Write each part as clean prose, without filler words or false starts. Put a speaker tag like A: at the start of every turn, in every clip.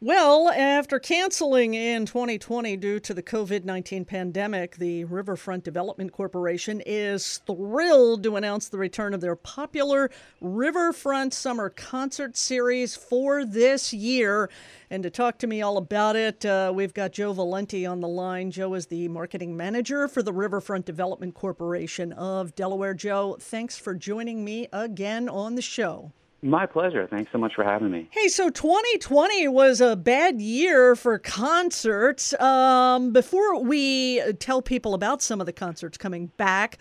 A: Well, after canceling in 2020 due to the COVID-19 pandemic, the Riverfront Development Corporation is thrilled to announce the return of their popular Riverfront Summer Concert Series for this year. And to talk to me all about it, we've got Joe Valenti on the line. Joe is the marketing manager for the Riverfront Development Corporation of Delaware. Joe, thanks for joining me again on the show.
B: My pleasure. Thanks so much for having me.
A: Hey, so 2020 was a bad year for concerts. Before we tell people about some of the concerts coming back,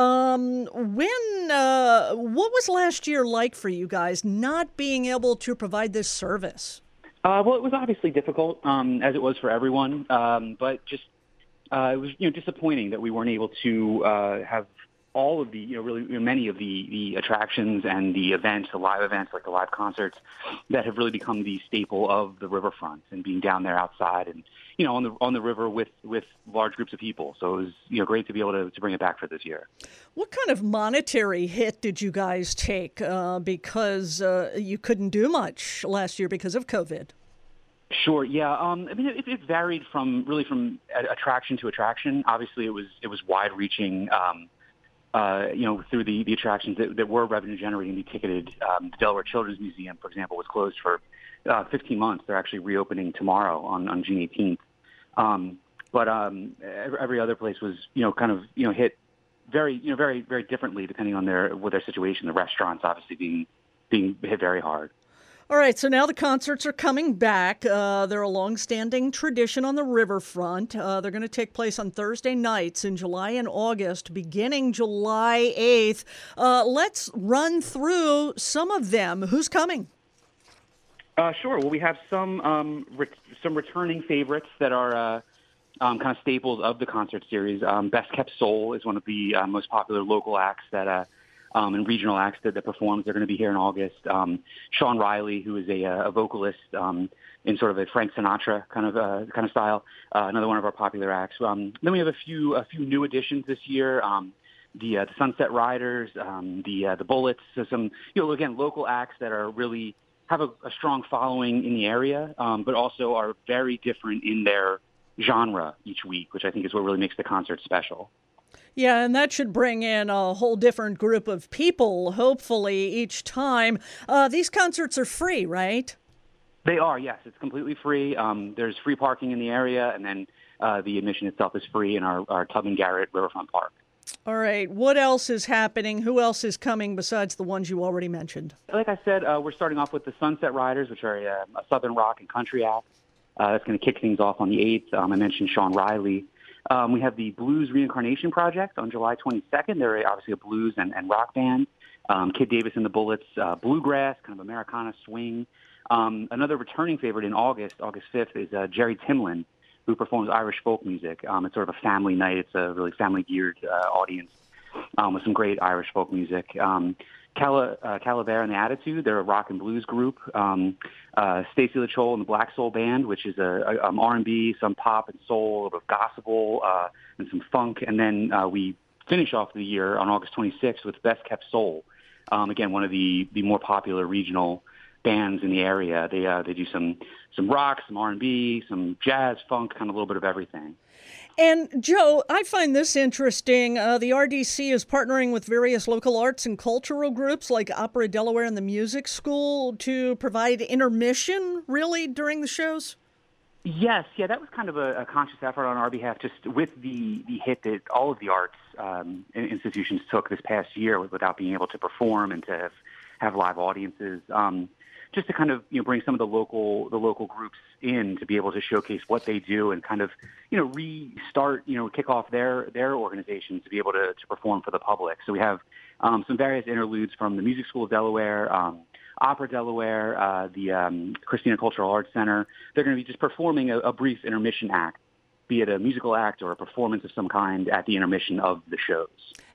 A: what was last year like for you guys not being able to provide this service?
B: Well, it was obviously difficult, as it was for everyone, but just it was disappointing that we weren't able to have all of the really many of the attractions and the events, the live events like the live concerts that have really become the staple of the riverfront and being down there outside and on the river with large groups of people. So it was great to be able to bring it back for this year.
A: What kind of monetary hit did you guys take because you couldn't do much last year because of COVID?
B: Sure. Yeah. I mean, it varied from attraction to attraction. Obviously, it was wide reaching. Through the attractions that were revenue generating, the ticketed. The Delaware Children's Museum, for example, was closed for 15 months. They're actually reopening tomorrow on June 18th. But every other place was hit very differently depending on their situation. The restaurants obviously being hit very hard.
A: All right, so now the concerts are coming back. They're a long-standing tradition on the riverfront. They're going to take place on Thursday nights in July and August, beginning July 8th. Let's run through some of them. Who's coming?
B: Sure. Well, we have some returning favorites that are kind of staples of the concert series. Best Kept Soul is one of the most popular local acts that and regional acts that performs. They're going to be here in August. Sean Riley, who is a vocalist in sort of a Frank Sinatra kind of style, another one of our popular acts. Then we have a few new additions this year. The Sunset Riders, the Bullets. So some again local acts that are really have a strong following in the area, but also are very different in their genre each week, which I think is what really makes the concert special.
A: Yeah, and that should bring in a whole different group of people, hopefully, each time. These concerts are free, right?
B: They are, yes. It's completely free. There's free parking in the area, and then the admission itself is free in our Tubman Garrett Riverfront Park.
A: All right. What else is happening? Who else is coming besides the ones you already mentioned?
B: Like I said, we're starting off with the Sunset Riders, which are a Southern rock and country act. That's going to kick things off on the 8th. I mentioned Sean Riley. We have the Blues Reincarnation Project on July 22nd. They're obviously a blues and rock band. Kid Davis and the Bullets, bluegrass, kind of Americana swing. Another returning favorite in August 5th, is Jerry Timlin, who performs Irish folk music. It's sort of a family night. It's a really family-geared audience with some great Irish folk music. Calavera and the Attitude, they're a rock and blues group. Stacey LaChole and the Black Soul Band, which is a R&B, some pop and soul, a little bit of gospel, and some funk. And then we finish off the year on August 26th with Best Kept Soul. Again, one of the more popular regional bands in the area. They do some rock, some R&B, some jazz, funk, kind of a little bit of everything.
A: And Joe, I find this interesting. The RDC is partnering with various local arts and cultural groups like Opera Delaware and the Music School to provide intermission, really, during the shows?
B: Yes, yeah, that was kind of a conscious effort on our behalf, just with the hit that all of the arts institutions took this past year without being able to perform and to have live audiences. Just to kind of bring some of the local groups in to be able to showcase what they do and kind of restart kick off their organizations to be able to perform for the public. So we have some various interludes from the Music School of Delaware, Opera Delaware, the Christina Cultural Arts Center. They're going to be just performing a brief intermission act, be it a musical act or a performance of some kind at the intermission of the shows.